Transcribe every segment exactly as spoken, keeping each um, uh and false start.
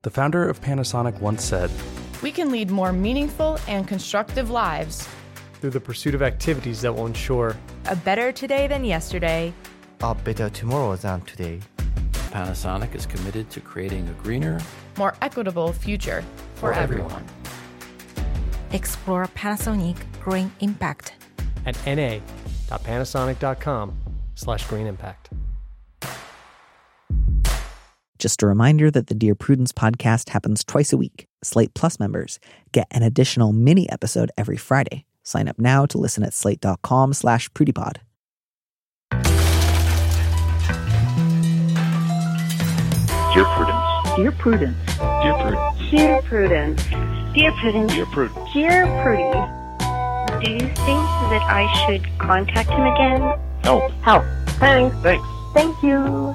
The founder of Panasonic once said, "We can lead more meaningful and constructive lives through the pursuit of activities that will ensure a better today than yesterday, a better tomorrow than today." Panasonic is committed to creating a greener, more equitable future for, for everyone. Explore Panasonic Green Impact at na.panasonic.com slash green impact. Just a reminder that the Dear Prudence podcast happens twice a week. Slate Plus members get an additional mini episode every Friday. Sign up now to listen at slate.com slash prudipod. Dear Prudence. Dear Prudence. Dear Prudence. Dear Prudence. Dear Prudence. Dear Prudence. Dear Prudy. Do you think that I should contact him again? Help. Help. Thanks. Thanks. Thank you.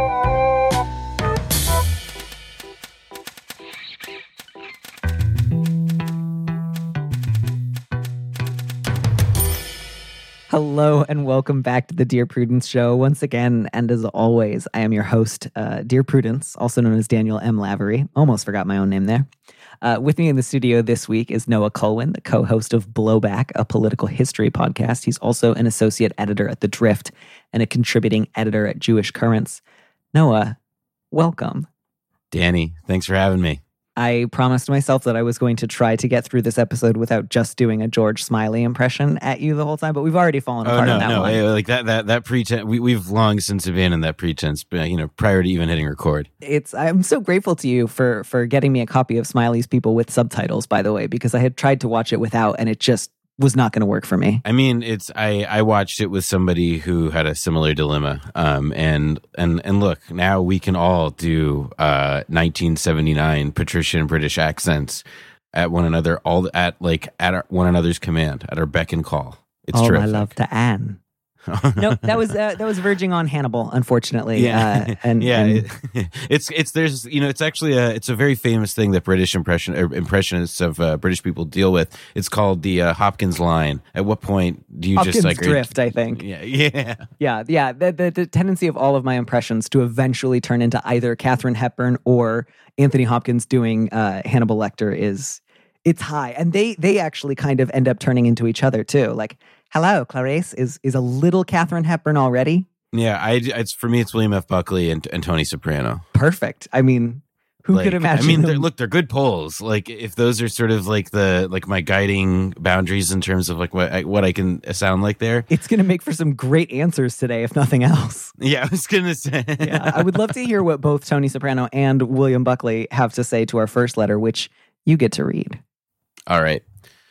Hello and welcome back to the Dear Prudence Show once again. And as always, I am your host, uh, Dear Prudence, also known as Daniel M. Lavery. Almost forgot my own name there. Uh, with me in the studio this week is Noah Culwin, the co-host of Blowback, a political history podcast. He's also an associate editor at The Drift and a contributing editor at Jewish Currents. Noah, welcome. Danny, thanks for having me. I promised myself that I was going to try to get through this episode without just doing a George Smiley impression at you the whole time, but we've already fallen oh, apart no, on that no. one. Hey, like that, that, that pretense, we, we've long since abandoned that pretense, you know, prior to even hitting record. It's, I'm so grateful to you for, for getting me a copy of Smiley's People with subtitles, by the way, because I had tried to watch it without, and it just was not going to work for me. I mean, it's I, I watched it with somebody who had a similar dilemma, um, and and and look, now we can all do uh, nineteen seventy-nine patrician British accents at one another, all at like at our, one another's command, at our beck and call. It's oh, terrific. I love to Anne. no, that was uh, that was verging on Hannibal, unfortunately. Yeah, uh, and yeah, and, it, it's it's there's you know it's actually a it's a very famous thing that British impression er, impressionists of uh, British people deal with. It's called the uh, Hopkins line. At what point do you Hopkins just like drift? I think. Yeah, yeah, yeah, yeah. The, the the tendency of all of my impressions to eventually turn into either Katharine Hepburn or Anthony Hopkins doing uh, Hannibal Lecter is it's high, and they they actually kind of end up turning into each other too, like. Hello, Clarice is is a little Katharine Hepburn already. Yeah, I it's for me it's William F. Buckley and, and Tony Soprano. Perfect. I mean, who like, could imagine? I mean, them? they're, look, they're good polls. Like if those are sort of like the like my guiding boundaries in terms of like what I, what I can sound like there. It's going to make for some great answers today, if nothing else. Yeah, I was going to say. yeah, I would love to hear what both Tony Soprano and William Buckley have to say to our first letter, which you get to read. All right.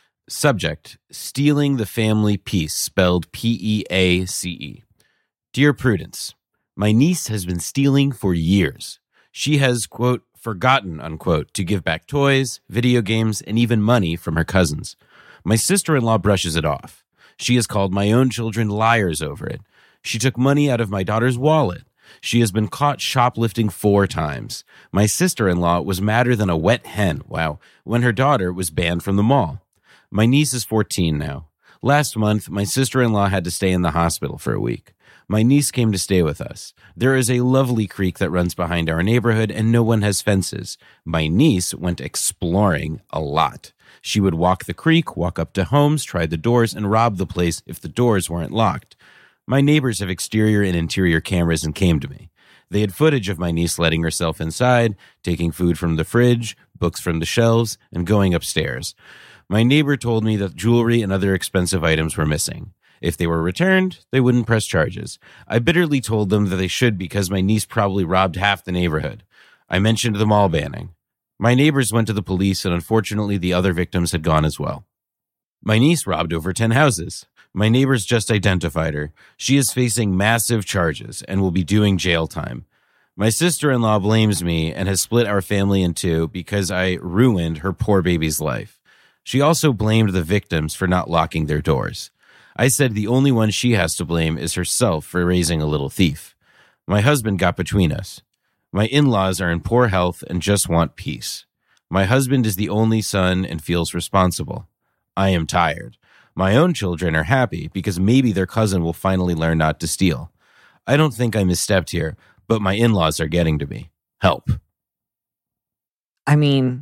Subject, stealing the family peace, spelled P E A C E. Dear Prudence, my niece has been stealing for years. She has, quote, forgotten, unquote, to give back toys, video games, and even money from her cousins. My sister-in-law brushes it off. She has called my own children liars over it. She took money out of my daughter's wallet. She has been caught shoplifting four times. My sister-in-law was madder than a wet hen, wow, when her daughter was banned from the mall. My niece is fourteen now. Last month, my sister-in-law had to stay in the hospital for a week. My niece came to stay with us. There is a lovely creek that runs behind our neighborhood, and no one has fences. My niece went exploring a lot. She would walk the creek, walk up to homes, try the doors, and rob the place if the doors weren't locked. My neighbors have exterior and interior cameras and came to me. They had footage of my niece letting herself inside, taking food from the fridge, books from the shelves, and going upstairs. My neighbor told me that jewelry and other expensive items were missing. If they were returned, they wouldn't press charges. I bitterly told them that they should because my niece probably robbed half the neighborhood. I mentioned the mall banning. My neighbors went to the police, and unfortunately the other victims had gone as well. My niece robbed over ten houses. My neighbors just identified her. She is facing massive charges and will be doing jail time. My sister-in-law blames me and has split our family in two because I ruined her poor baby's life. She also blamed the victims for not locking their doors. I said the only one she has to blame is herself for raising a little thief. My husband got between us. My in-laws are in poor health and just want peace. My husband is the only son and feels responsible. I am tired. My own children are happy because maybe their cousin will finally learn not to steal. I don't think I misstepped here, but my in-laws are getting to me. Help. I mean,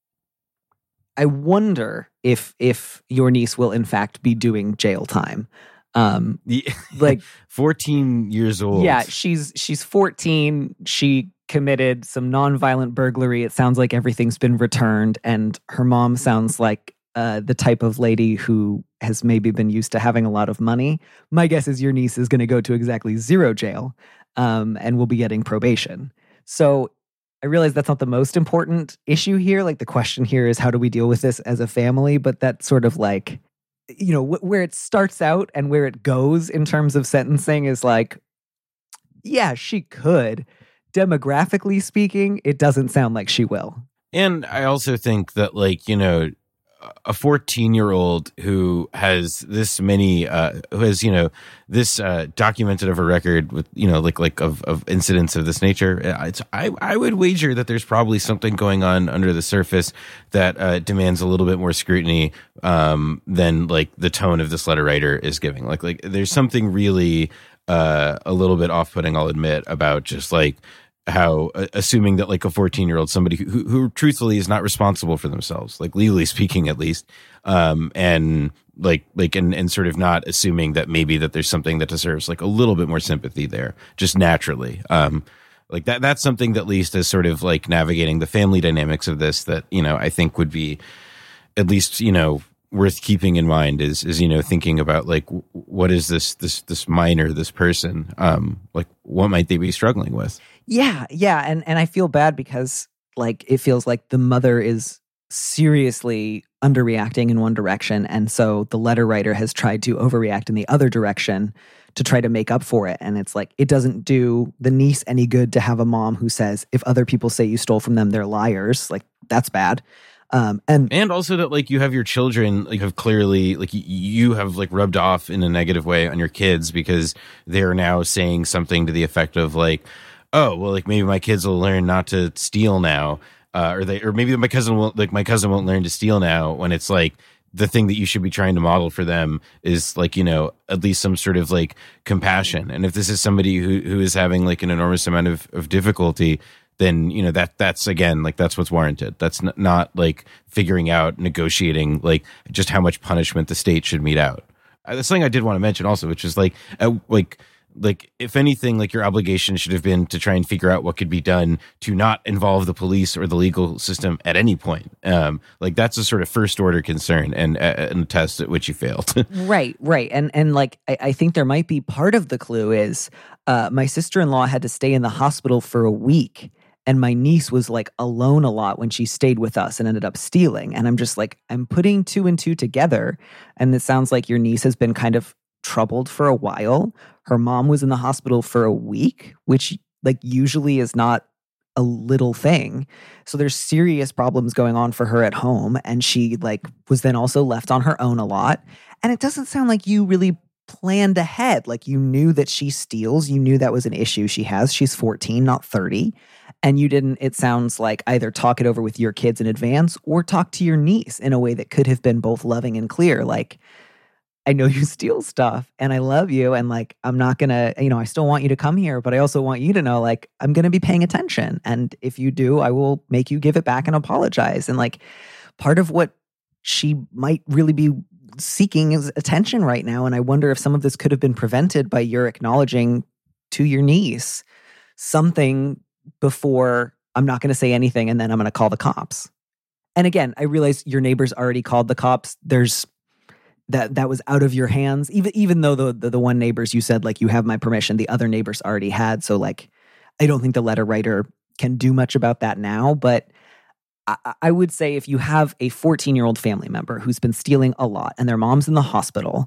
I wonder if if your niece will in fact be doing jail time. Um, Yeah. like fourteen years old. Yeah, she's she's fourteen. She committed some nonviolent burglary. It sounds like everything's been returned, and her mom sounds like uh, the type of lady who has maybe been used to having a lot of money. My guess is your niece is going to go to exactly zero jail, um, and will be getting probation. So I realize that's not the most important issue here. Like the question here is, how do we deal with this as a family? But that's sort of like, you know, wh- where it starts out and where it goes in terms of sentencing is like, yeah, she could. Demographically speaking, it doesn't sound like she will. And I also think that, like, you know, a fourteen-year-old who has this many, uh, who has, you know, this uh, documented of a record with, you know, like like of, of incidents of this nature, it's, I, I would wager that there's probably something going on under the surface that uh, demands a little bit more scrutiny um, than, like, the tone of this letter writer is giving. Like, like there's something really uh, a little bit off-putting, I'll admit, about just, like, how uh, assuming that like a fourteen year old, somebody who, who truthfully is not responsible for themselves, like legally speaking, at least, um, and like, like, and, and sort of not assuming that maybe that there's something that deserves like a little bit more sympathy there, just naturally. Um, like that, that's something that at least is sort of like navigating the family dynamics of this that, you know, I think would be at least, you know, worth keeping in mind is, is, you know, thinking about like, what is this, this, this minor, this person, um, like what might they be struggling with? Yeah, yeah, and and I feel bad because like it feels like the mother is seriously underreacting in one direction, and so the letter writer has tried to overreact in the other direction to try to make up for it. And it's like it doesn't do the niece any good to have a mom who says if other people say you stole from them, they're liars. Like that's bad. Um, and and also that like you have your children like have clearly like y- you have like rubbed off in a negative way on your kids because they're now saying something to the effect of like, oh, well, like maybe my kids will learn not to steal now, uh, or they, or maybe my cousin won't, like my cousin won't learn to steal now. When it's like the thing that you should be trying to model for them is like, you know, at least some sort of like compassion. And if this is somebody who who is having like an enormous amount of, of difficulty, then you know that that's again like that's what's warranted. That's n- not like figuring out, negotiating like just how much punishment the state should mete out. Uh, that's something I did want to mention also, which is like uh, like. Like, if anything, like your obligation should have been to try and figure out what could be done to not involve the police or the legal system at any point. Um, like that's a sort of first order concern and, uh, and a test at which you failed. Right, right. And and like I, I think there might be part of the clue is uh, my sister-in-law had to stay in the hospital for a week. And my niece was like alone a lot when she stayed with us and ended up stealing. And I'm just like, I'm putting two and two together. And it sounds like your niece has been kind of troubled for a while. Her mom was in the hospital for a week, which like usually is not a little thing. So there's serious problems going on for her at home. And she like was then also left on her own a lot. And it doesn't sound like you really planned ahead. Like you knew that she steals. You knew that was an issue she has. She's fourteen, not thirty. And you didn't, it sounds like, either talk it over with your kids in advance or talk to your niece in a way that could have been both loving and clear. Like, I know you steal stuff and I love you. And like, I'm not going to, you know, I still want you to come here, but I also want you to know, like, I'm going to be paying attention. And if you do, I will make you give it back and apologize. And like, part of what she might really be seeking is attention right now. And I wonder if some of this could have been prevented by your acknowledging to your niece something before I'm not going to say anything and then I'm going to call the cops. And again, I realize your neighbors already called the cops. There's that that was out of your hands, even even though the, the the one neighbors you said like you have my permission, the other neighbors already had. So like, I don't think the letter writer can do much about that now. But I, I would say if you have a fourteen year old family member who's been stealing a lot and their mom's in the hospital,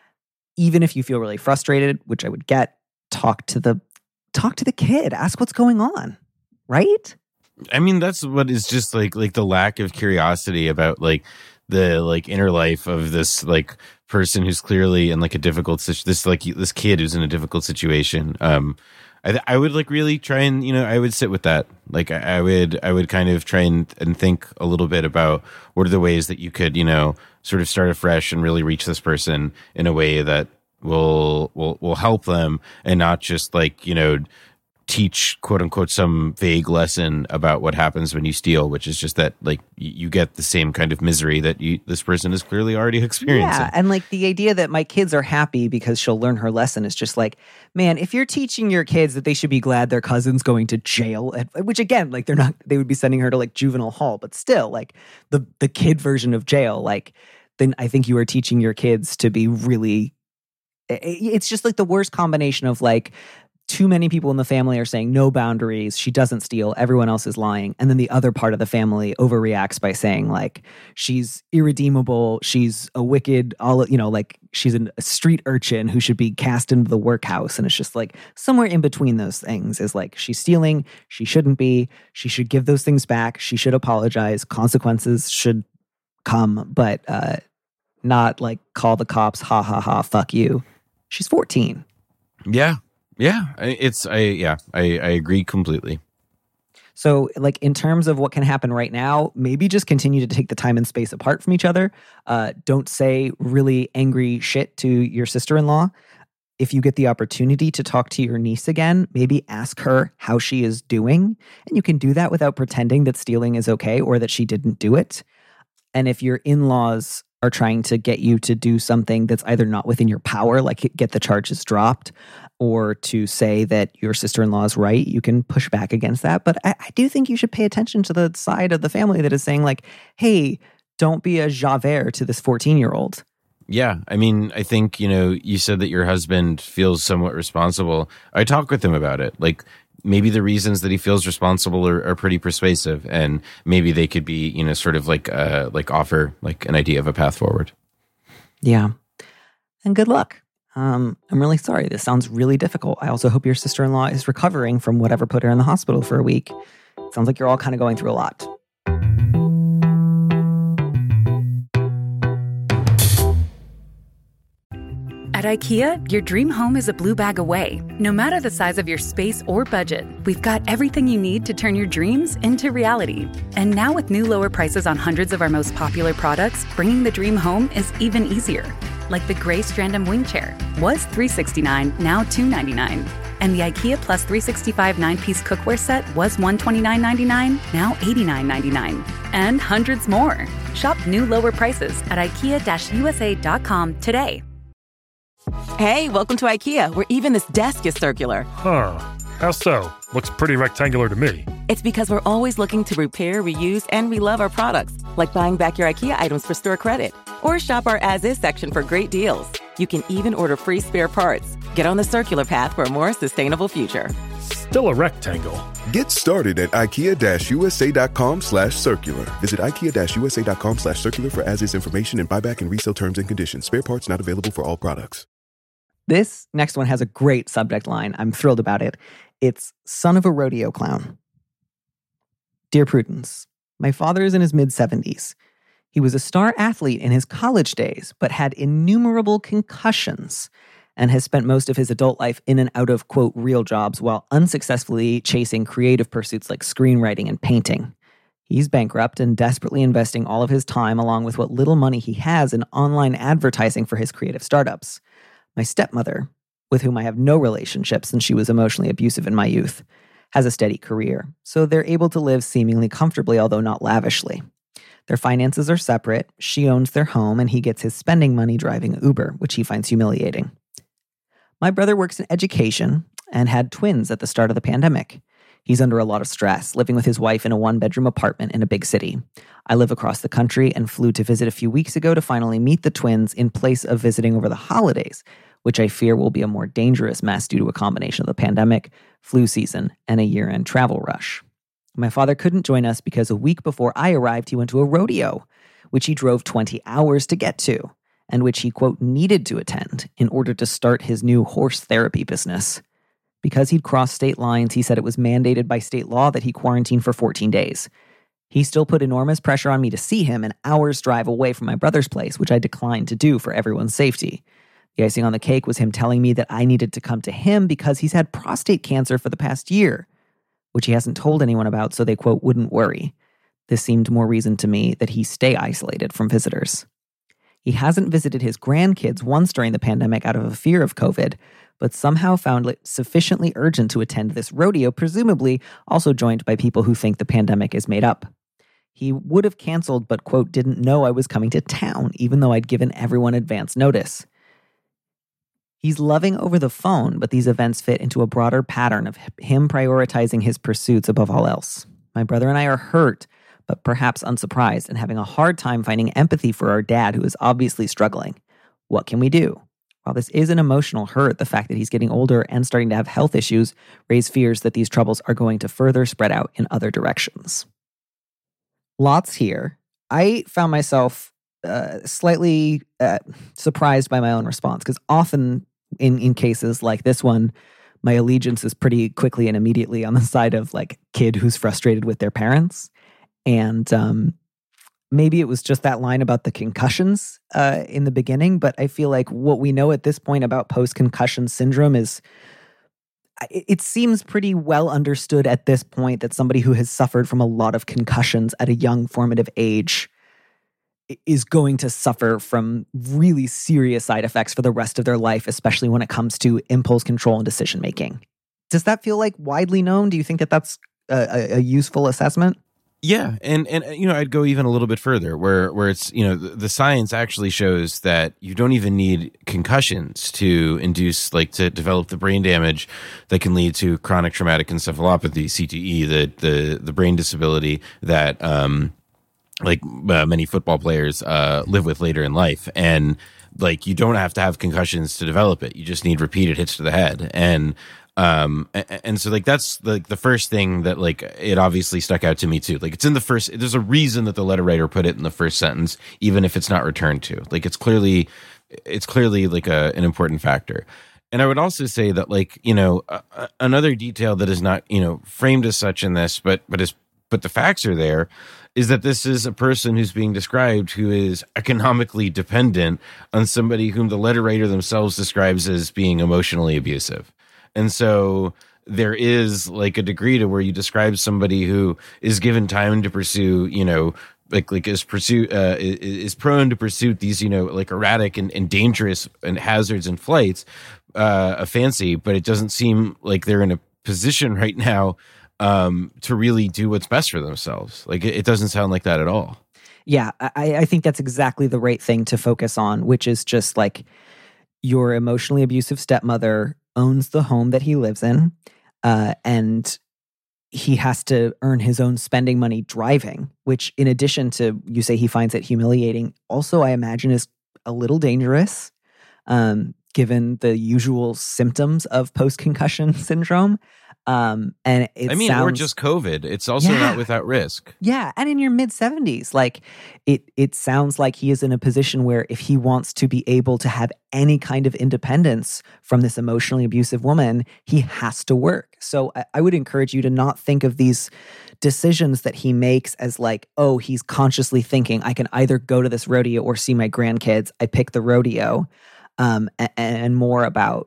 even if you feel really frustrated, which I would get, talk to the talk to the kid, ask what's going on, right? I mean, that's what is just like like the lack of curiosity about like the like inner life of this like person who's clearly in like a difficult situation. This like this kid who's in a difficult situation. Um, I I would like really try and you know I would sit with that. Like I, I would I would kind of try and and think a little bit about what are the ways that you could you know sort of start afresh and really reach this person in a way that will will will help them and not just like you know teach quote unquote some vague lesson about what happens when you steal, which is just that like you get the same kind of misery that you, this person is clearly already experiencing. Yeah, and like the idea that my kids are happy because she'll learn her lesson is just like, man, if you're teaching your kids that they should be glad their cousin's going to jail, which again, like they're not, they would be sending her to like juvenile hall, but still like the the kid version of jail, like then I think you are teaching your kids to be really, it's just like the worst combination of like, too many people in the family are saying no boundaries, she doesn't steal, everyone else is lying. And then the other part of the family overreacts by saying like, she's irredeemable, she's a wicked, all you know, like she's a street urchin who should be cast into the workhouse. And it's just like somewhere in between those things is like, she's stealing, she shouldn't be, she should give those things back, she should apologize, consequences should come, but uh, not like call the cops, ha ha ha, fuck you. She's fourteen. Yeah. Yeah, it's I yeah, I, I agree completely. So like in terms of what can happen right now, maybe just continue to take the time and space apart from each other. Uh, don't say really angry shit to your sister-in-law. If you get the opportunity to talk to your niece again, maybe ask her how she is doing. And you can do that without pretending that stealing is okay or that she didn't do it. And if your in-laws are trying to get you to do something that's either not within your power, like get the charges dropped, or to say that your sister-in-law is right, you can push back against that. But I, I do think you should pay attention to the side of the family that is saying like, hey, don't be a Javert to this fourteen-year-old. Yeah, I mean, I think, you know, you said that your husband feels somewhat responsible. I talk with him about it. Like, maybe the reasons that he feels responsible are, are pretty persuasive, and maybe they could be, you know, sort of like uh, like offer like an idea of a path forward. Yeah. And good luck. Um, I'm really sorry. This sounds really difficult. I also hope your sister-in-law is recovering from whatever put her in the hospital for a week. It sounds like you're all kind of going through a lot. At IKEA, your dream home is a blue bag away. No matter the size of your space or budget, we've got everything you need to turn your dreams into reality. And now with new lower prices on hundreds of our most popular products, bringing the dream home is even easier. Like the gray Strandom wing chair was three hundred sixty-nine dollars, now two hundred ninety-nine dollars. And the IKEA Plus three sixty-five nine-piece cookware set was one hundred twenty-nine dollars and ninety-nine cents, now eighty-nine dollars and ninety-nine cents. And hundreds more. Shop new lower prices at ikea u s a dot com today. Hey, welcome to IKEA, where even this desk is circular. Huh. How so? Looks pretty rectangular to me. It's because we're always looking to repair, reuse, and relove our products, like buying back your IKEA items for store credit. Or shop our as-is section for great deals. You can even order free spare parts. Get on the circular path for a more sustainable future. Still a rectangle. Get started at ikea u s a dot com slash circular. Visit ikea u s a dot com slash circular for as-is information and buyback and resale terms and conditions. Spare parts not available for all products. This next one has a great subject line. I'm thrilled about it. It's son of a rodeo clown. Dear Prudence, my father is in his mid-seventies. He was a star athlete in his college days, but had innumerable concussions and has spent most of his adult life in and out of, quote, real jobs while unsuccessfully chasing creative pursuits like screenwriting and painting. He's bankrupt and desperately investing all of his time along with what little money he has in online advertising for his creative startups. My stepmother, with whom I have no relationship since she was emotionally abusive in my youth, has a steady career, so they're able to live seemingly comfortably, although not lavishly. Their finances are separate, she owns their home, and he gets his spending money driving Uber, which he finds humiliating. My brother works in education and had twins at the start of the pandemic. He's under a lot of stress, living with his wife in a one-bedroom apartment in a big city. I live across the country and flew to visit a few weeks ago to finally meet the twins in place of visiting over the holidays, which I fear will be a more dangerous mess due to a combination of the pandemic, flu season, and a year-end travel rush. My father couldn't join us because a week before I arrived, he went to a rodeo, which he drove twenty hours to get to, and which he, quote, needed to attend in order to start his new horse therapy business. Because he'd crossed state lines, he said it was mandated by state law that he quarantine for fourteen days. He still put enormous pressure on me to see him an hour's drive away from my brother's place, which I declined to do for everyone's safety. The icing on the cake was him telling me that I needed to come to him because he's had prostate cancer for the past year, which he hasn't told anyone about, so they, quote, wouldn't worry. This seemed more reason to me that he stay isolated from visitors. He hasn't visited his grandkids once during the pandemic out of a fear of COVID, but somehow found it sufficiently urgent to attend this rodeo, presumably also joined by people who think the pandemic is made up. He would have canceled, but, quote, didn't know I was coming to town, even though I'd given everyone advance notice. He's loving over the phone, but these events fit into a broader pattern of him prioritizing his pursuits above all else. My brother and I are hurt, but perhaps unsurprised, and having a hard time finding empathy for our dad, who is obviously struggling. What can we do? While this is an emotional hurt, the fact that he's getting older and starting to have health issues raise fears that these troubles are going to further spread out in other directions. Lots here. I found myself uh, slightly uh, surprised by my own response, because often in, in cases like this one, my allegiance is pretty quickly and immediately on the side of like kid who's frustrated with their parents. And um, maybe it was just that line about the concussions uh, in the beginning, but I feel like what we know at this point about post-concussion syndrome is it seems pretty well understood at this point that somebody who has suffered from a lot of concussions at a young formative age is going to suffer from really serious side effects for the rest of their life, especially when it comes to impulse control and decision making. Does that feel like widely known? Do you think that that's a, a useful assessment? Yeah, and and you know, I'd go even a little bit further, where where it's, you know, the, the science actually shows that you don't even need concussions to induce, like, to develop the brain damage that can lead to chronic traumatic encephalopathy, C T E, the the the brain disability that um like uh, many football players uh live with later in life. And like, you don't have to have concussions to develop it. You just need repeated hits to the head. And Um, and, and so like, that's like the first thing that like, it obviously stuck out to me too. Like, it's in the first, there's a reason that the letter writer put it in the first sentence, even if it's not returned to. Like, it's clearly, it's clearly like a, an important factor. And I would also say that, like, you know, uh, another detail that is not, you know, framed as such in this, but, but is, but the facts are there, is that this is a person who's being described who is economically dependent on somebody whom the letter writer themselves describes as being emotionally abusive. And so there is like a degree to where you describe somebody who is given time to pursue, you know, like like is pursue uh, is prone to pursue these, you know, like erratic and, and dangerous and hazards and flights, uh, a fancy, but it doesn't seem like they're in a position right now um, to really do what's best for themselves. Like, it, it doesn't sound like that at all. Yeah, I, I think that's exactly the right thing to focus on, which is just like, your emotionally abusive stepmother owns the home that he lives in, uh, and he has to earn his own spending money driving, which, in addition to, you say he finds it humiliating, also I imagine is a little dangerous, um, given the usual symptoms of post-concussion syndrome. Um, and it I mean, sounds, or just COVID. It's also yeah, not without risk. Yeah, and in your mid seventies, like it, it sounds like he is in a position where if he wants to be able to have any kind of independence from this emotionally abusive woman, he has to work. So I, I would encourage you to not think of these decisions that he makes as like, oh, he's consciously thinking, I can either go to this rodeo or see my grandkids. I pick the rodeo, um, and, and more about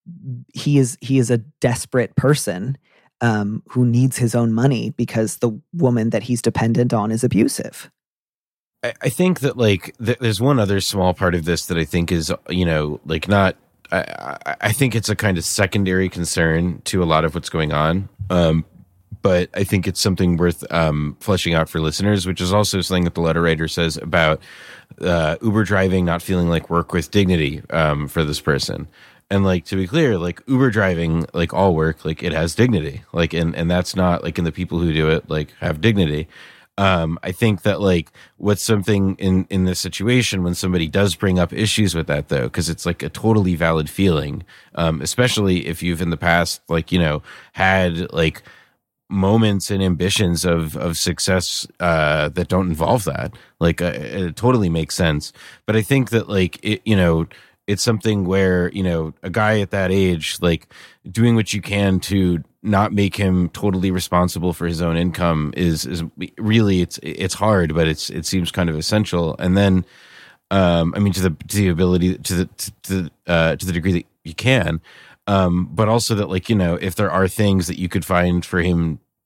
he is he is a desperate person um, who needs his own money because the woman that he's dependent on is abusive. I, I think that like th- there's one other small part of this that I think is, you know, like not. I, I, I think it's a kind of secondary concern to a lot of what's going on, um, but I think it's something worth um, fleshing out for listeners, which is also something that the letter writer says about uh, Uber driving not feeling like work with dignity um, for this person. And like, to be clear, like Uber driving, like all work, like it has dignity, like, and, and that's not like, in the people who do it, like have dignity. Um, I think that like what's something in, in this situation when somebody does bring up issues with that though, cause it's like a totally valid feeling. Um, especially if you've in the past, like, you know, had like moments and ambitions of, of success, uh, that don't involve that. Like, uh, it totally makes sense. But I think that like, it, you know, it's something where, you know, a guy at that age, like doing what you can to not make him totally responsible for his own income is, is really, it's, it's hard, but it's, it seems kind of essential. And then, um, I mean, to the, to the ability, to the, to, to, uh, to the degree that you can, um, but also that like, you know, if there are things that you could find for him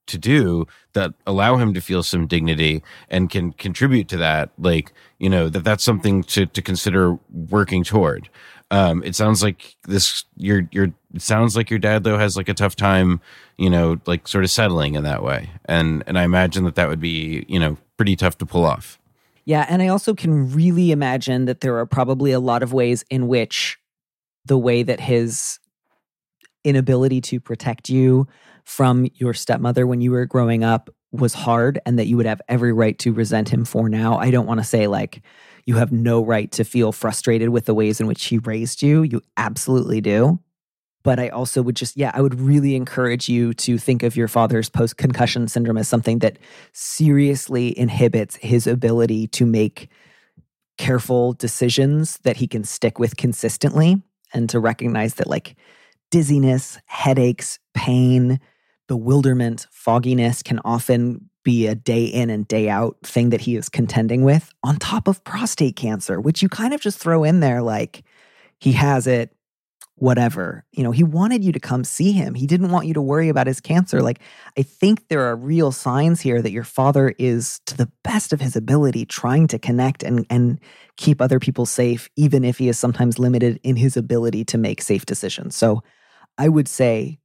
to do that allow him to feel some dignity and can contribute to that, like, you know, that that's something to, to consider working toward. Um, it sounds like this, your, your, it sounds like your dad though has like a tough time, you know, like sort of settling in that way. And, and I imagine that that would be, you know, pretty tough to pull off. Yeah. And I also can really imagine that there are probably a lot of ways in which the way that his inability to protect you from your stepmother when you were growing up was hard, and that you would have every right to resent him for now. I don't want to say like you have no right to feel frustrated with the ways in which he raised you. You absolutely do. But I also would just, yeah, I would really encourage you to think of your father's post-concussion syndrome as something that seriously inhibits his ability to make careful decisions that he can stick with consistently, and to recognize that like dizziness, headaches, pain, bewilderment, fogginess can often be a day in and day out thing that he is contending with, on top of prostate cancer, which you kind of just throw in there like he has it, whatever. You know, he wanted you to come see him. He didn't want you to worry about his cancer. Like, I think there are real signs here that your father is, to the best of his ability, trying to connect and, and keep other people safe, even if he is sometimes limited in his ability to make safe decisions. So I would say,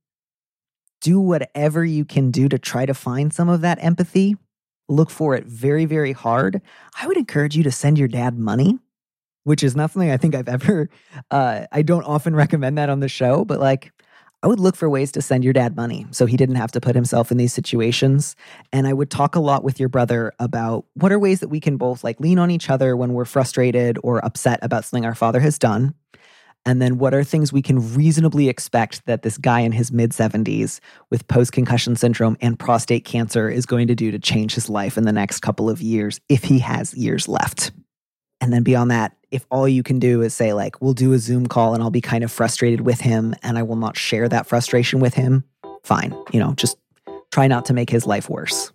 do whatever you can do to try to find some of that empathy. Look for it very, very hard. I would encourage you to send your dad money, which is not something I think I've ever, uh, I don't often recommend that on the show, but like, I would look for ways to send your dad money so he didn't have to put himself in these situations. And I would talk a lot with your brother about what are ways that we can both like lean on each other when we're frustrated or upset about something our father has done. And then what are things we can reasonably expect that this guy in his mid-seventies with post-concussion syndrome and prostate cancer is going to do to change his life in the next couple of years, if he has years left. And then beyond that, if all you can do is say like, we'll do a Zoom call and I'll be kind of frustrated with him and I will not share that frustration with him, fine. You know, just try not to make his life worse.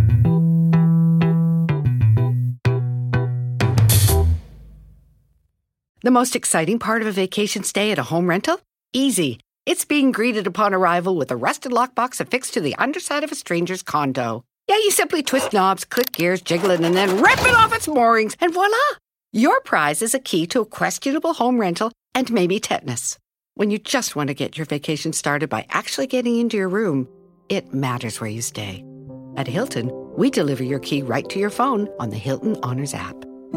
The most exciting part of a vacation stay at a home rental? Easy. It's being greeted upon arrival with a rusted lockbox affixed to the underside of a stranger's condo. Yeah, you simply twist knobs, click gears, jiggle it, and then rip it off its moorings, and voila! Your prize is a key to a questionable home rental and maybe tetanus. When you just want to get your vacation started by actually getting into your room, it matters where you stay. At Hilton, we deliver your key right to your phone on the Hilton Honors app.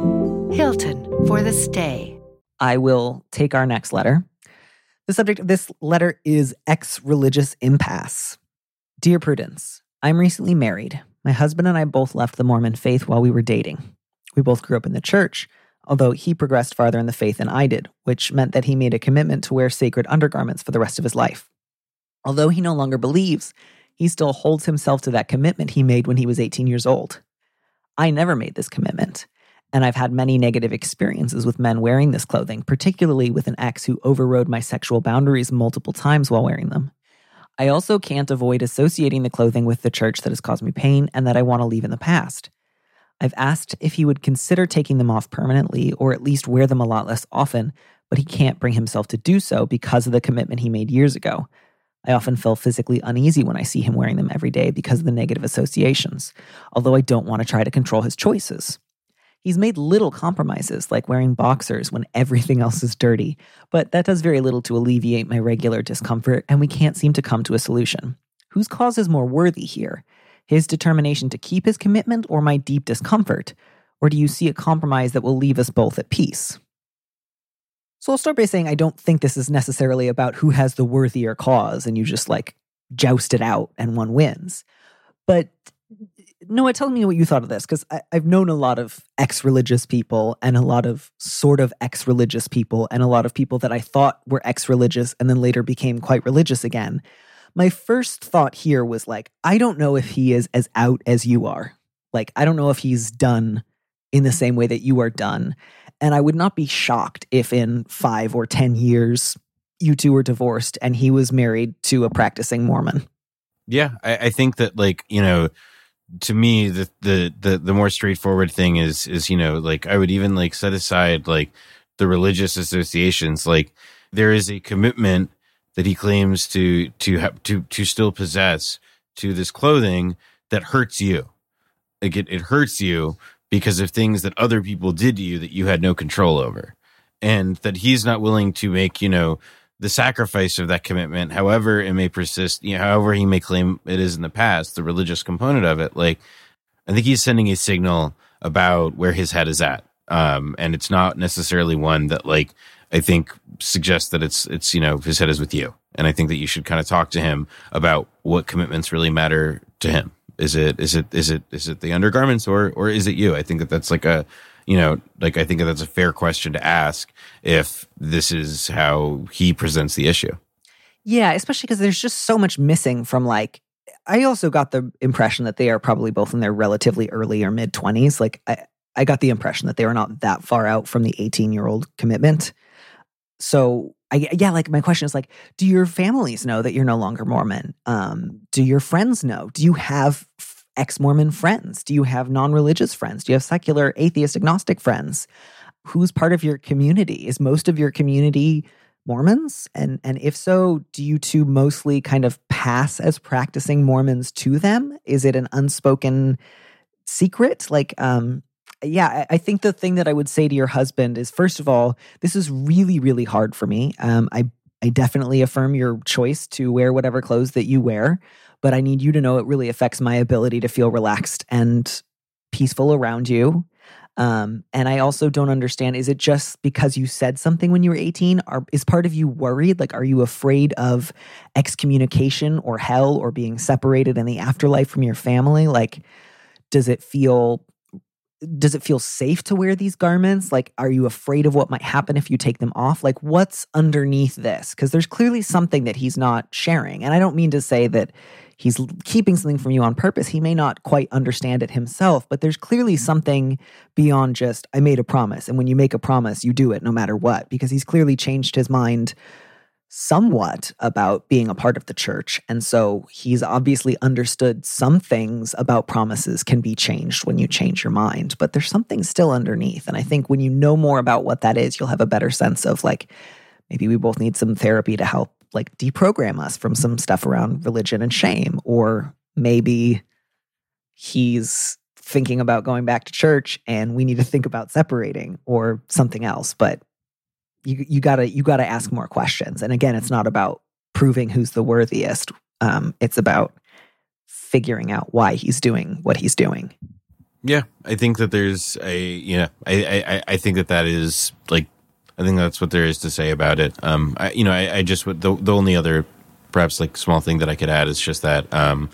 Hilton, for the stay. I will take our next letter. The subject of this letter is ex-religious impasse. Dear Prudence, I'm recently married. My husband and I both left the Mormon faith while we were dating. We both grew up in the church, although he progressed farther in the faith than I did, which meant that he made a commitment to wear sacred undergarments for the rest of his life. Although he no longer believes, he still holds himself to that commitment he made when he was eighteen years old. I never made this commitment. And I've had many negative experiences with men wearing this clothing, particularly with an ex who overrode my sexual boundaries multiple times while wearing them. I also can't avoid associating the clothing with the church that has caused me pain and that I want to leave in the past. I've asked if he would consider taking them off permanently or at least wear them a lot less often, but he can't bring himself to do so because of the commitment he made years ago. I often feel physically uneasy when I see him wearing them every day because of the negative associations, although I don't want to try to control his choices. He's made little compromises, like wearing boxers when everything else is dirty, but that does very little to alleviate my regular discomfort, and we can't seem to come to a solution. Whose cause is more worthy here? His determination to keep his commitment or my deep discomfort? Or do you see a compromise that will leave us both at peace? So I'll start by saying I don't think this is necessarily about who has the worthier cause and you just like joust it out and one wins. But Noah, tell me what you thought of this, because I've known a lot of ex-religious people and a lot of sort of ex-religious people and a lot of people that I thought were ex-religious and then later became quite religious again. My first thought here was like, I don't know if he is as out as you are. Like, I don't know if he's done in the same way that you are done. And I would not be shocked if in five or ten years you two were divorced and he was married to a practicing Mormon. Yeah, I, I think that, like, you know, to me, the, the the the more straightforward thing is is you know, like, I would even like set aside like the religious associations. Like, there is a commitment that he claims to to have to to still possess to this clothing that hurts you. Like it, it hurts you because of things that other people did to you that you had no control over. And that he's not willing to make, you know, the sacrifice of that commitment, however it may persist, you know, however he may claim it is in the past, the religious component of it. Like, I think he's sending a signal about where his head is at. Um, and it's not necessarily one that, like, I think suggests that it's, it's, you know, his head is with you. And I think that you should kind of talk to him about what commitments really matter to him. Is it, is it, is it, is it the undergarments or, or is it you? I think that that's like a, you know, like, I think that that's a fair question to ask if this is how he presents the issue. Yeah, especially because there's just so much missing from, like, I also got the impression that they are probably both in their relatively early or mid twenties. Like, I, I got the impression that they were not that far out from the eighteen-year-old commitment. So, I, yeah, like, my question is, like, do your families know that you're no longer Mormon? Um, do your friends know? Do you have ex-Mormon friends? Do you have non-religious friends? Do you have secular, atheist, agnostic friends? Who's part of your community? Is most of your community Mormons? And and if so, do you two mostly kind of pass as practicing Mormons to them? Is it an unspoken secret? Like, um, yeah, I, I think the thing that I would say to your husband is, first of all, this is really, really hard for me. Um, I I definitely affirm your choice to wear whatever clothes that you wear, but I need you to know it really affects my ability to feel relaxed and peaceful around you. Um, and I also don't understand, is it just because you said something when you were eighteen? Are, is part of you worried? Like, are you afraid of excommunication or hell or being separated in the afterlife from your family? Like, does it feel, does it feel safe to wear these garments? Like, are you afraid of what might happen if you take them off? Like, what's underneath this? Because there's clearly something that he's not sharing. And I don't mean to say that he's keeping something from you on purpose. He may not quite understand it himself, but there's clearly something beyond just, I made a promise. And when you make a promise, you do it no matter what, because he's clearly changed his mind somewhat about being a part of the church. And so he's obviously understood some things about promises can be changed when you change your mind, but there's something still underneath. And I think when you know more about what that is, you'll have a better sense of, like, maybe we both need some therapy to help, like, deprogram us from some stuff around religion and shame. Or maybe he's thinking about going back to church and we need to think about separating or something else. But you you gotta you gotta ask more questions. And again, it's not about proving who's the worthiest. Um, it's about figuring out why he's doing what he's doing. Yeah, I think that there's a, you know, I I, I think that that is, like, I think that's what there is to say about it. Um, I, you know, I, I just would, the, the only other perhaps, like, small thing that I could add is just that, um,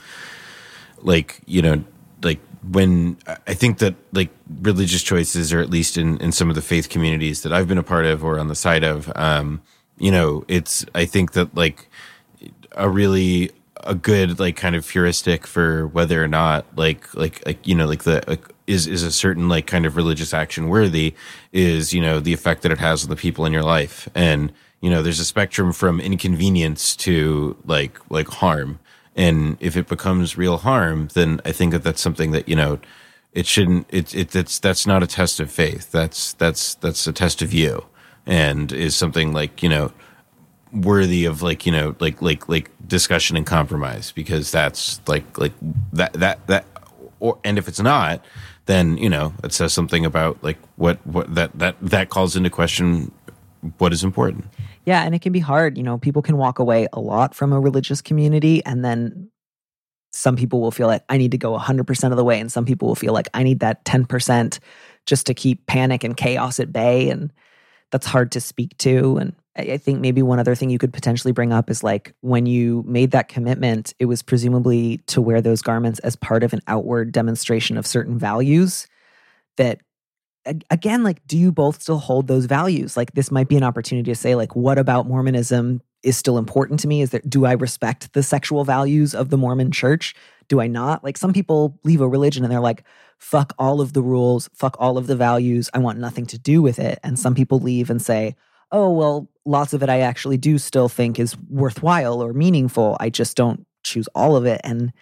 like, you know, like, when I think that, like, religious choices, or at least in, in some of the faith communities that I've been a part of or on the side of, um, you know, it's, I think that, like, a really, a good, like, kind of heuristic for whether or not, like, like, like, you know, like the, like, is, is a certain, like, kind of religious action worthy is, you know, the effect that it has on the people in your life. And, you know, there's a spectrum from inconvenience to, like, like harm. And if it becomes real harm, then I think that that's something that, you know, it shouldn't, it, it, it's, that's not a test of faith. That's, that's, that's a test of you, and is something, like, you know, worthy of, like, you know, like, like, like discussion and compromise, because that's like, like that, that, that, or, and if it's not, then, you know, it says something about, like, what, what that, that, that calls into question what is important. Yeah, and it can be hard. You know, people can walk away a lot from a religious community, and then some people will feel like, I need to go one hundred percent of the way, and some people will feel like, I need that ten percent just to keep panic and chaos at bay, and that's hard to speak to. And I think maybe one other thing you could potentially bring up is, like, when you made that commitment, it was presumably to wear those garments as part of an outward demonstration of certain values that, again, like, do you both still hold those values? Like, this might be an opportunity to say, like, what about Mormonism is still important to me? Is there, do I respect the sexual values of the Mormon church? Do I not? Like, some people leave a religion and they're like, fuck all of the rules, fuck all of the values, I want nothing to do with it. And some people leave and say, oh, well, lots of it I actually do still think is worthwhile or meaningful. I just don't choose all of it. And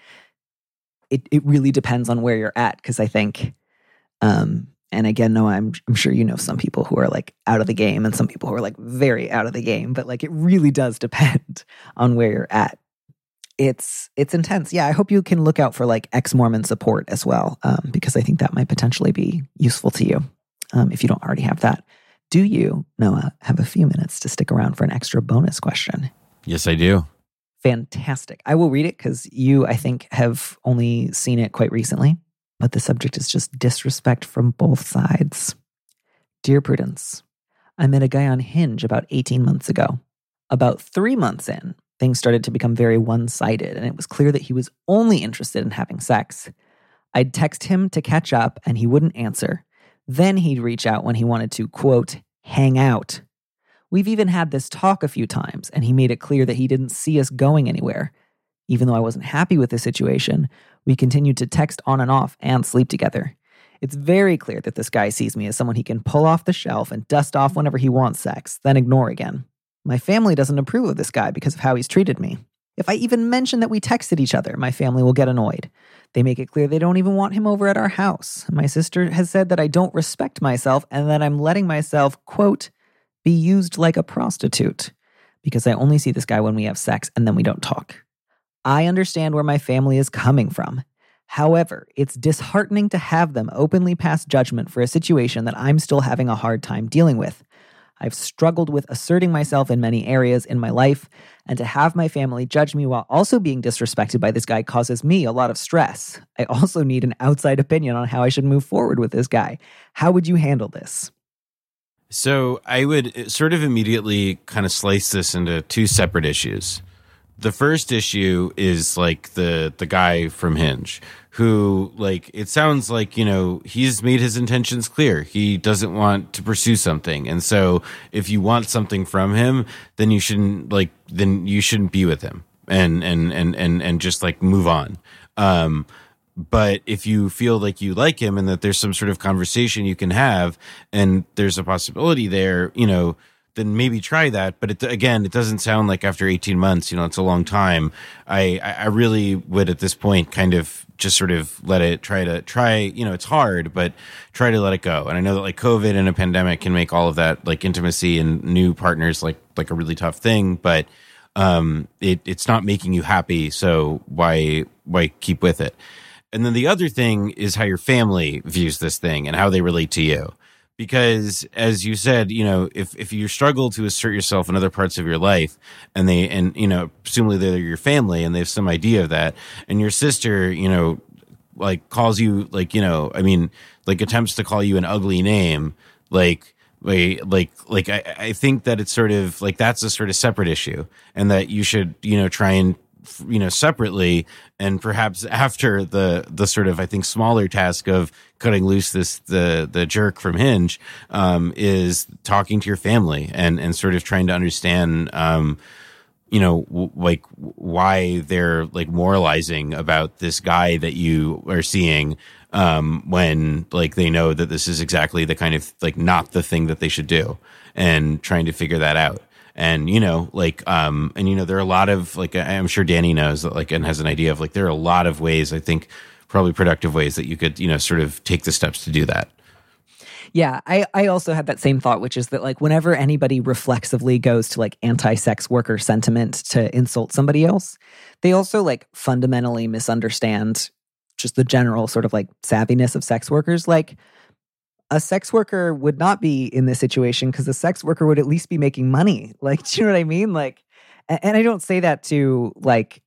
it it really depends on where you're at, because I think, um, and again, no, I'm I'm sure you know some people who are, like, out of the game and some people who are, like, very out of the game, but, like, it really does depend on where you're at. it's it's intense. Yeah, I hope you can look out for like ex-Mormon support as well, um, because I think that might potentially be useful to you um, if you don't already have that. Do you, Noah, have a few minutes to stick around for an extra bonus question? Yes, I do. Fantastic. I will read it because you, I think, have only seen it quite recently, but the subject is just disrespect from both sides. Dear Prudence, I met a guy on Hinge about eighteen months ago. About three months in, things started to become very one-sided, and it was clear that he was only interested in having sex. I'd text him to catch up, and he wouldn't answer. Then he'd reach out when he wanted to, quote, hang out. We've even had this talk a few times, and he made it clear that he didn't see us going anywhere. Even though I wasn't happy with the situation, we continued to text on and off and sleep together. It's very clear that this guy sees me as someone he can pull off the shelf and dust off whenever he wants sex, then ignore again. My family doesn't approve of this guy because of how he's treated me. If I even mention that we texted each other, my family will get annoyed. They make it clear they don't even want him over at our house. My sister has said that I don't respect myself and that I'm letting myself, quote, be used like a prostitute because I only see this guy when we have sex and then we don't talk. I understand where my family is coming from. However, it's disheartening to have them openly pass judgment for a situation that I'm still having a hard time dealing with. I've struggled with asserting myself in many areas in my life, and to have my family judge me while also being disrespected by this guy causes me a lot of stress. I also need an outside opinion on how I should move forward with this guy. How would you handle this? So I would sort of immediately kind of slice this into two separate issues. The first issue is like the the guy from Hinge who, like, it sounds like, you know, he's made his intentions clear. He doesn't want to pursue something. And so if you want something from him, then you shouldn't like then you shouldn't be with him and and and and, and just like move on. Um But if you feel like you like him and that there's some sort of conversation you can have and there's a possibility there, you know, then maybe try that. But it, again, it doesn't sound like after eighteen months, you know, it's a long time. I, I really would at this point kind of just sort of let it try to try, you know, it's hard, but try to let it go. And I know that like COVID and a pandemic can make all of that like intimacy and new partners like like a really tough thing. But um, it, it's not making you happy. So why why keep with it? And then the other thing is how your family views this thing and how they relate to you. Because as you said, you know, if, if you struggle to assert yourself in other parts of your life and they, and, you know, presumably they're your family and they have some idea of that, and your sister, you know, like calls you like, you know, I mean, like attempts to call you an ugly name, like, like, like, like I, I think that it's sort of like, that's a sort of separate issue and that you should, you know, try and, you know, separately and perhaps after the the sort of I think smaller task of cutting loose this the the jerk from Hinge um, is talking to your family and and sort of trying to understand um, you know w- like why they're like moralizing about this guy that you are seeing um, when like they know that this is exactly the kind of like not the thing that they should do and trying to figure that out. And, you know, like, um, and, you know, there are a lot of, like, I'm sure Danny knows that, like, and has an idea of, like, there are a lot of ways, I think, probably productive ways that you could, you know, sort of take the steps to do that. Yeah, I, I also had that same thought, which is that, like, whenever anybody reflexively goes to, like, anti-sex worker sentiment to insult somebody else, they also, like, fundamentally misunderstand just the general sort of, like, savviness of sex workers. Like, a sex worker would not be in this situation because a sex worker would at least be making money. Like, do you know what I mean? Like, and I don't say that to like,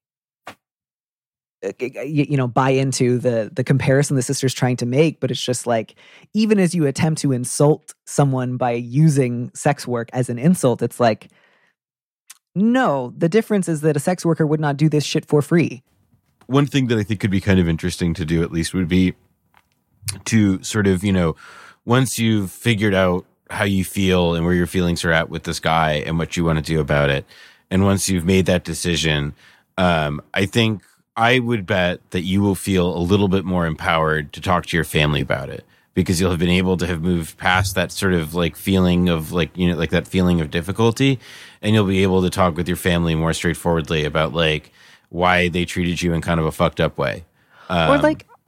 you know, buy into the the comparison the sister's trying to make, but it's just like, even as you attempt to insult someone by using sex work as an insult, it's like, no, the difference is that a sex worker would not do this shit for free. One thing that I think could be kind of interesting to do at least would be to sort of, you know, once you've figured out how you feel and where your feelings are at with this guy and what you want to do about it, and once you've made that decision, um, I think I would bet that you will feel a little bit more empowered to talk to your family about it because you'll have been able to have moved past that sort of like feeling of like, you know, like that feeling of difficulty, and you'll be able to talk with your family more straightforwardly about like why they treated you in kind of a fucked up way. Um, or like,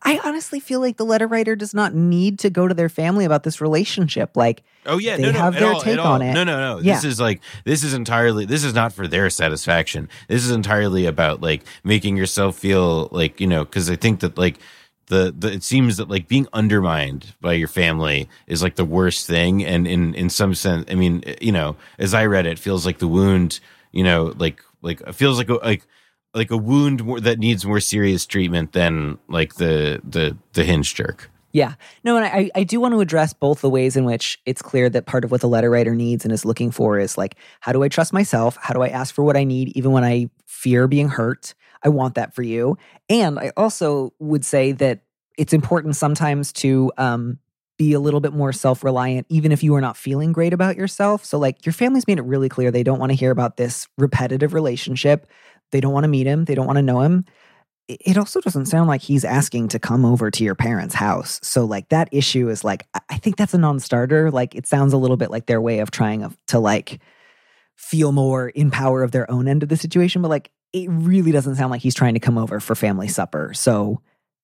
I honestly feel like the letter writer does not need to go to their family about this relationship. Like, oh yeah, they no, no, have at their all, take at all. on it. No, no, no. Yeah. This is like this is entirely. This is not for their satisfaction. This is entirely about like making yourself feel like, you know, because I think that like the, the it seems that like being undermined by your family is like the worst thing, and in in some sense, I mean, you know, as I read it, it feels like the wound, you know, like like it feels like a, like. like a wound more, that needs more serious treatment than like the the the hinge jerk. Yeah. No, and I, I do want to address both the ways in which it's clear that part of what the letter writer needs and is looking for is like, how do I trust myself? How do I ask for what I need even when I fear being hurt? I want that for you. And I also would say that it's important sometimes to um, be a little bit more self-reliant, even if you are not feeling great about yourself. So like your family's made it really clear they don't want to hear about this repetitive relationship. They don't want to meet him. They don't want to know him. It also doesn't sound like he's asking to come over to your parents' house. So like that issue is like, I think that's a non-starter. Like it sounds a little bit like their way of trying to like feel more in power of their own end of the situation. But like, it really doesn't sound like he's trying to come over for family supper. So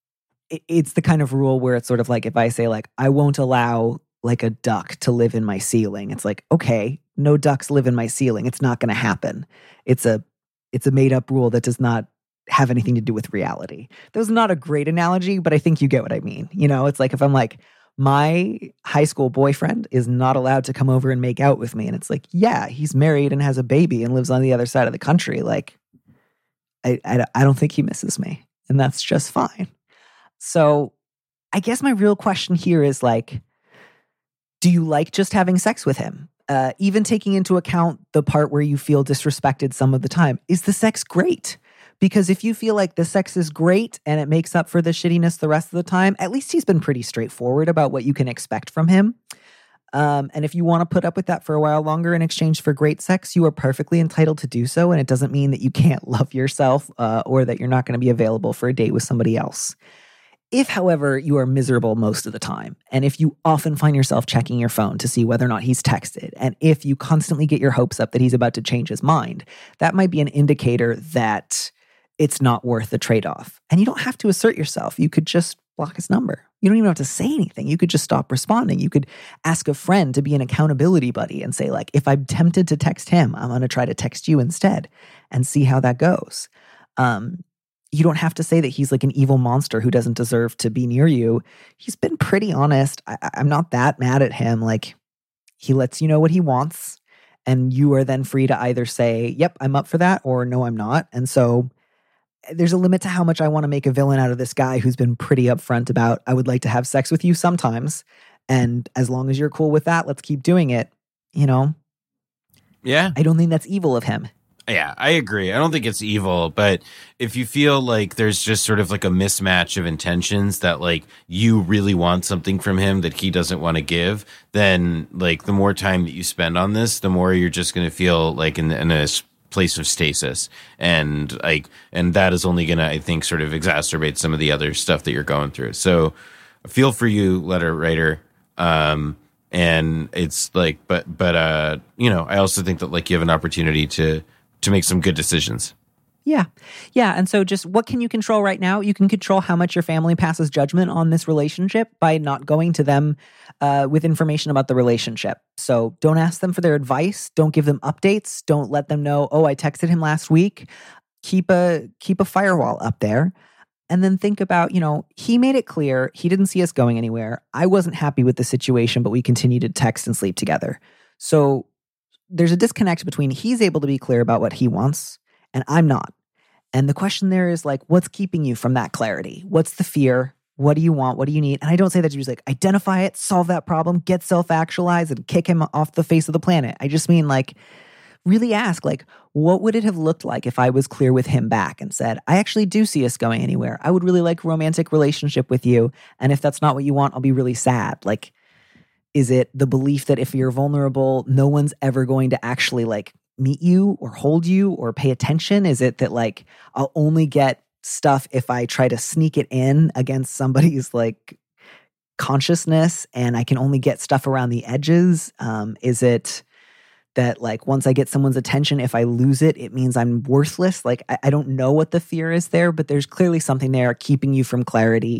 it's the kind of rule where it's sort of like, if I say like, I won't allow like a duck to live in my ceiling. It's like, okay, no ducks live in my ceiling. It's not going to happen. It's a It's a made-up rule that does not have anything to do with reality. That was not a great analogy, but I think you get what I mean. You know, it's like if I'm like, my high school boyfriend is not allowed to come over and make out with me. And it's like, yeah, he's married and has a baby and lives on the other side of the country. Like, I, I, I don't think he misses me. And that's just fine. So I guess my real question here is like, do you like just having sex with him? Uh, even taking into account the part where you feel disrespected some of the time, is the sex great? Because if you feel like the sex is great and it makes up for the shittiness the rest of the time, at least he's been pretty straightforward about what you can expect from him. Um, and if you want to put up with that for a while longer in exchange for great sex, you are perfectly entitled to do so. And it doesn't mean that you can't love yourself uh, or that you're not going to be available for a date with somebody else. If, however, you are miserable most of the time, and if you often find yourself checking your phone to see whether or not he's texted, and if you constantly get your hopes up that he's about to change his mind, that might be an indicator that it's not worth the trade-off. And you don't have to assert yourself. You could just block his number. You don't even have to say anything. You could just stop responding. You could ask a friend to be an accountability buddy and say, like, if I'm tempted to text him, I'm going to try to text you instead and see how that goes. Um, You don't have to say that he's like an evil monster who doesn't deserve to be near you. He's been pretty honest. I, I'm not that mad at him. Like, he lets you know what he wants, and you are then free to either say, yep, I'm up for that, or no, I'm not. And so there's a limit to how much I want to make a villain out of this guy who's been pretty upfront about, I would like to have sex with you sometimes. And as long as you're cool with that, let's keep doing it. You know? Yeah. I don't think that's evil of him. Yeah, I agree. I don't think it's evil, but if you feel like there's just sort of like a mismatch of intentions that like you really want something from him that he doesn't want to give, then like the more time that you spend on this, the more you're just going to feel like in, in a place of stasis. And like, and that is only going to, I think, sort of exacerbate some of the other stuff that you're going through. So I feel for you, letter writer. Um, and it's like, but, but, uh, you know, I also think that like you have an opportunity to, to make some good decisions. Yeah. Yeah. And so just what can you control right now? You can control how much your family passes judgment on this relationship by not going to them uh, with information about the relationship. So don't ask them for their advice. Don't give them updates. Don't let them know, oh, I texted him last week. Keep a, keep a firewall up there. And then think about, you know, he made it clear he didn't see us going anywhere. I wasn't happy with the situation, but we continued to text and sleep together. So there's a disconnect between he's able to be clear about what he wants and I'm not. And the question there is like, what's keeping you from that clarity? What's the fear? What do you want? What do you need? And I don't say that to just like identify it, solve that problem, get self-actualized and kick him off the face of the planet. I just mean like really ask like, what would it have looked like if I was clear with him back and said, I actually do see us going anywhere. I would really like a romantic relationship with you. And if that's not what you want, I'll be really sad. Like, is it the belief that if you're vulnerable, no one's ever going to actually like meet you or hold you or pay attention? Is it that like I'll only get stuff if I try to sneak it in against somebody's like consciousness and I can only get stuff around the edges? Um, is it that like once I get someone's attention, if I lose it, it means I'm worthless? Like I, I don't know what the fear is there, but there's clearly something there keeping you from clarity.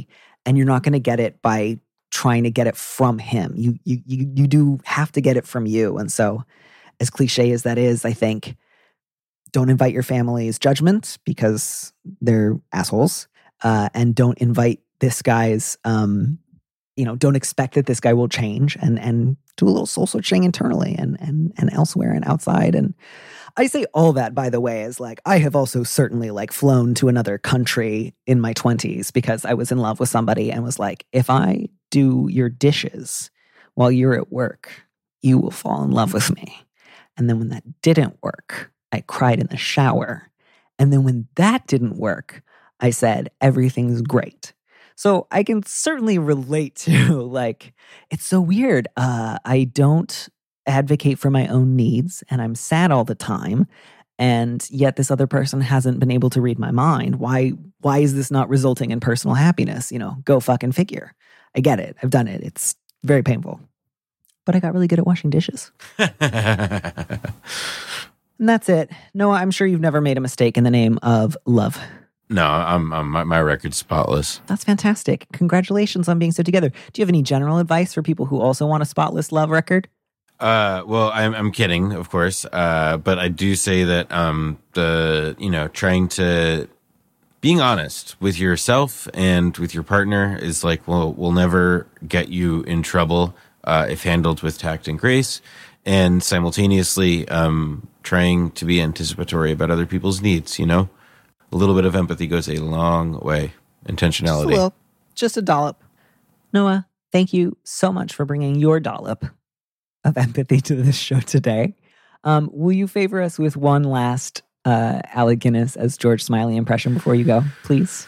and you're not going to get it by trying to get it from him. You, you, you, you do have to get it from you. And so as cliche as that is, I think don't invite your family's judgment because they're assholes. Uh, and don't invite this guy's, um, you know, don't expect that this guy will change and and do a little soul searching internally and and and elsewhere and outside. And I say all that, by the way, is like, I have also certainly like flown to another country in my twenties because I was in love with somebody and was like, if I do your dishes while you're at work, you will fall in love with me. And then when that didn't work, I cried in the shower. And then when that didn't work, I said, everything's great. So I can certainly relate to, like, it's so weird. Uh, I don't advocate for my own needs, and I'm sad all the time. And yet this other person hasn't been able to read my mind. Why, why is this not resulting in personal happiness? You know, go fucking figure. I get it. I've done it. It's very painful. But I got really good at washing dishes. And that's it. Noah, I'm sure you've never made a mistake in the name of love. No, I'm, I'm my, my record's spotless. That's fantastic. Congratulations on being so together. Do you have any general advice for people who also want a spotless love record? Uh, well, I'm, I'm kidding, of course. Uh, but I do say that, um, the, you know, trying to, being honest with yourself and with your partner is like, well, will never get you in trouble, uh, if handled with tact and grace. And simultaneously, um, trying to be anticipatory about other people's needs, you know? A little bit of empathy goes a long way. Intentionality. Just a little, just a dollop. Noah, thank you so much for bringing your dollop of empathy to this show today. Um, will you favor us with one last uh, Alec Guinness as George Smiley impression before you go, please?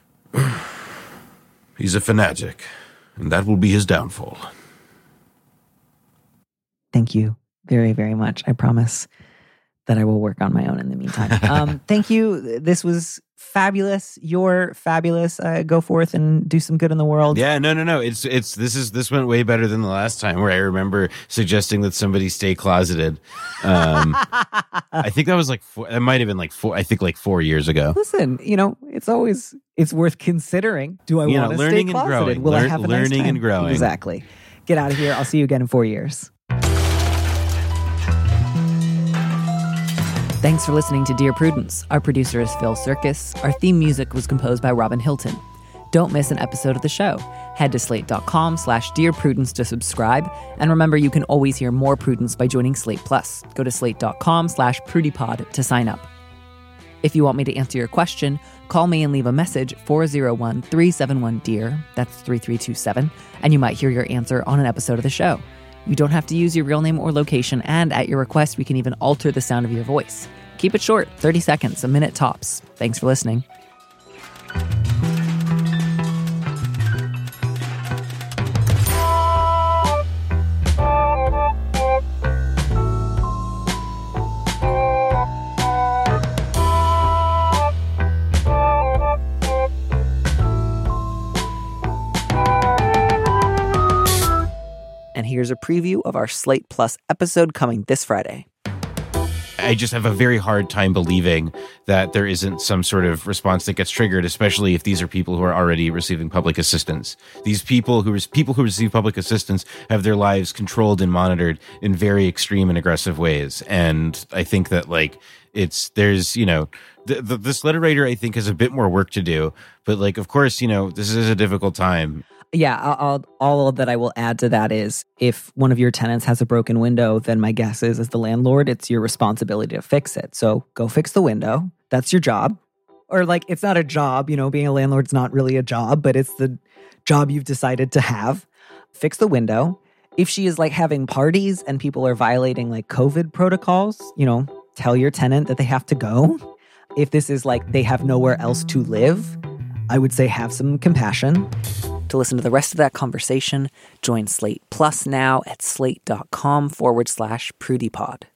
He's a fanatic, and that will be his downfall. Thank you very, very much. I promise that I will work on my own in the meantime. Um, thank you. This was fabulous. You're fabulous. Uh, go forth and do some good in the world. Yeah, no, no, no. It's it's this is this went way better than the last time where I remember suggesting that somebody stay closeted. Um, I think that was like four, that might have been like four. I think like four years ago. Listen, you know, it's always it's worth considering. Do I want to stay closeted? Growing. Will Learn, I have a learning nice time? and growing? Exactly. Get out of here. I'll see you again in four years. Thanks for listening to Dear Prudence. Our producer is Phil Circus. Our theme music was composed by Robin Hilton. Don't miss an episode of the show. Head to slate.com slash Dear Prudence to subscribe. And remember, you can always hear more Prudence by joining Slate Plus. Go to slate.com slash PrudyPod to sign up. If you want me to answer your question, call me and leave a message four oh one, three seven one, D E A R. That's three three two seven. And you might hear your answer on an episode of the show. You don't have to use your real name or location, and at your request, we can even alter the sound of your voice. Keep it short, thirty seconds, a minute tops. Thanks for listening. And here's a preview of our Slate Plus episode coming this Friday. I just have a very hard time believing that there isn't some sort of response that gets triggered, especially if these are people who are already receiving public assistance. These people who people who receive public assistance have their lives controlled and monitored in very extreme and aggressive ways. And I think that, like, it's there's, you know, the, the, this letter writer, I think, has a bit more work to do. But, like, of course, you know, this is a difficult time. Yeah, I'll, all that I will add to that is if one of your tenants has a broken window, then my guess is, as the landlord, it's your responsibility to fix it. So go fix the window. That's your job. Or, like, it's not a job, you know, being a landlord's not really a job, but it's the job you've decided to have. Fix the window. If she is, like, having parties and people are violating, like, COVID protocols, you know, tell your tenant that they have to go. If this is, like, they have nowhere else to live, I would say have some compassion. To listen to the rest of that conversation, join Slate Plus now at slate.com forward slash PrudyPod.